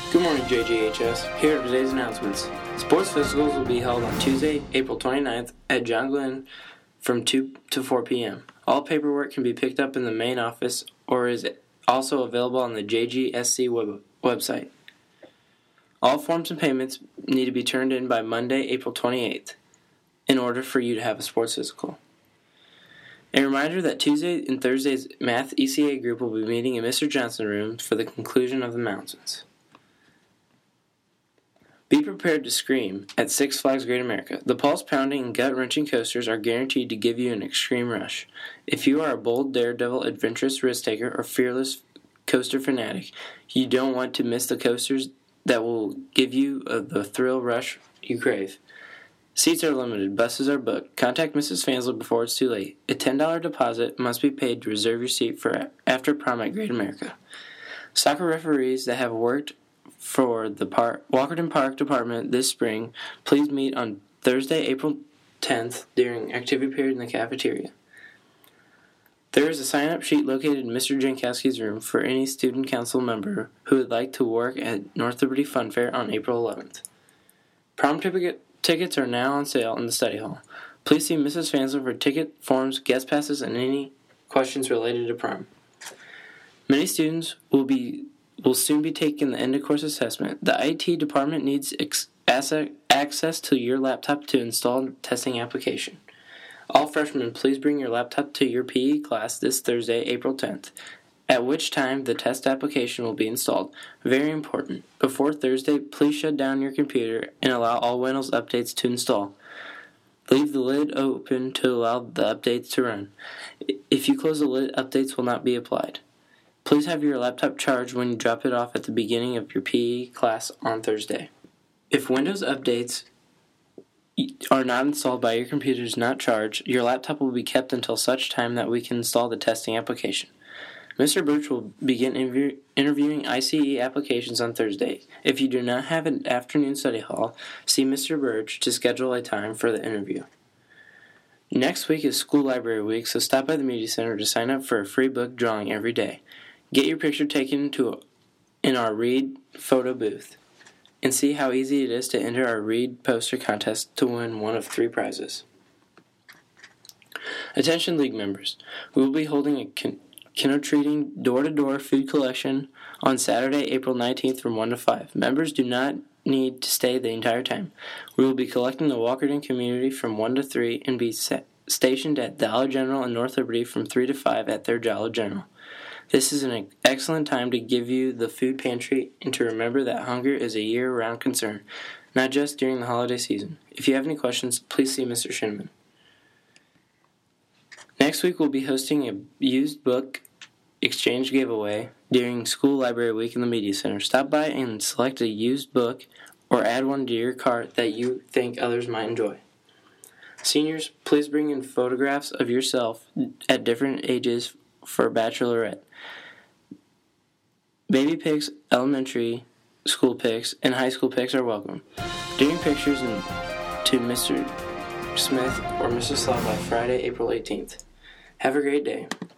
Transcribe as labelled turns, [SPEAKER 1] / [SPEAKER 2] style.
[SPEAKER 1] Good morning, JGHS. Here are today's announcements. Sports physicals will be held on Tuesday, April 29th at John Glenn from 2 to 4 p.m. All paperwork can be picked up in the main office or is also available on the JGSC website. All forms and payments need to be turned in by Monday, April 28th in order for you to have a sports physical. A reminder that Tuesday and Thursday's Math ECA group will be meeting in Mr. Johnson's room for the conclusion of the mountains. Be prepared to scream at Six Flags Great America. The pulse-pounding and gut-wrenching coasters are guaranteed to give you an extreme rush. If you are a bold, daredevil, adventurous risk-taker, or fearless coaster fanatic, you don't want to miss the coasters that will give you the thrill rush you crave. Seats are limited. Buses are booked. Contact Mrs. Fansler before it's too late. A $10 deposit must be paid to reserve your seat for after prom at Great America. Soccer referees that have worked for the Walkerton Park Department this spring, please meet on Thursday, April 10th during activity period in the cafeteria. There is a sign-up sheet located in Mr. Jankowski's room for any student council member who would like to work at North Liberty Fun Fair on April 11th. Prom tickets are now on sale in the study hall. Please see Mrs. Fansler for ticket forms, guest passes, and any questions related to prom. Many students will soon be taking the end-of-course assessment. The IT department needs access to your laptop to install the testing application. All freshmen, please bring your laptop to your PE class this Thursday, April 10th, at which time the test application will be installed. Very important. Before Thursday, please shut down your computer and allow all Windows updates to install. Leave the lid open to allow the updates to run. If you close the lid, updates will not be applied. Please have your laptop charged when you drop it off at the beginning of your PE class on Thursday. If Windows updates are not installed by your computer is not charged, your laptop will be kept until such time that we can install the testing application. Mr. Birch will begin interviewing ICE applications on Thursday. If you do not have an afternoon study hall, see Mr. Birch to schedule a time for the interview. Next week is School Library Week, so stop by the Media Center to sign up for a free book drawing every day. Get your picture taken in our Read photo booth, and see how easy it is to enter our Read poster contest to win one of 3 prizes. Attention League members, we will be holding a Kino-treating door-to-door food collection on Saturday, April 19th from 1 to 5. Members do not need to stay the entire time. We will be collecting the Walkerton community from 1 to 3 and be stationed at Dollar General in North Liberty from 3 to 5 at their Dollar General. This is an excellent time to give you the food pantry and to remember that hunger is a year-round concern, not just during the holiday season. If you have any questions, please see Mr. Shinman. Next week, we'll be hosting a used book exchange giveaway during School Library Week in the Media Center. Stop by and select a used book or add one to your cart that you think others might enjoy. Seniors, please bring in photographs of yourself at different ages for bachelorette. Baby pics, elementary school pics, and high school pics are welcome. Bring pictures to Mr. Smith or Mr. Slaw by Friday, April 18th. Have a great day.